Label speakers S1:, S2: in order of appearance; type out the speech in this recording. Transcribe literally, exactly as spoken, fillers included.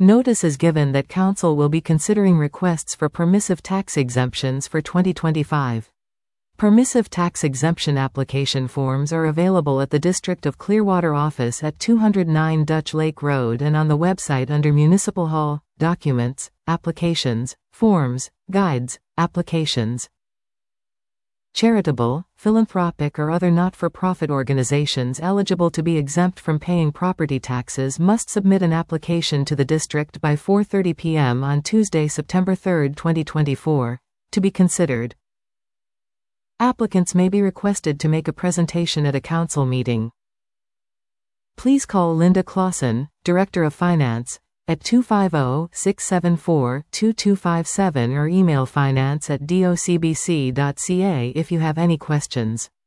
S1: Notice is given that Council will be considering requests for permissive tax exemptions for twenty twenty-five. Permissive tax exemption application forms are available at the District of Clearwater office at two oh nine Dutch Lake Road and on the website under Municipal Hall, Documents, Applications, Forms, Guides, Applications. Charitable, philanthropic or other not-for-profit organizations eligible to be exempt from paying property taxes must submit an application to the district by four thirty p m on Tuesday, September third, twenty twenty-four, to be considered. Applicants may be requested to make a presentation at a council meeting. Please call Linda Clausen, Director of Finance, at two five zero, six seven four, two two five seven or email finance at docbc dot c a if you have any questions.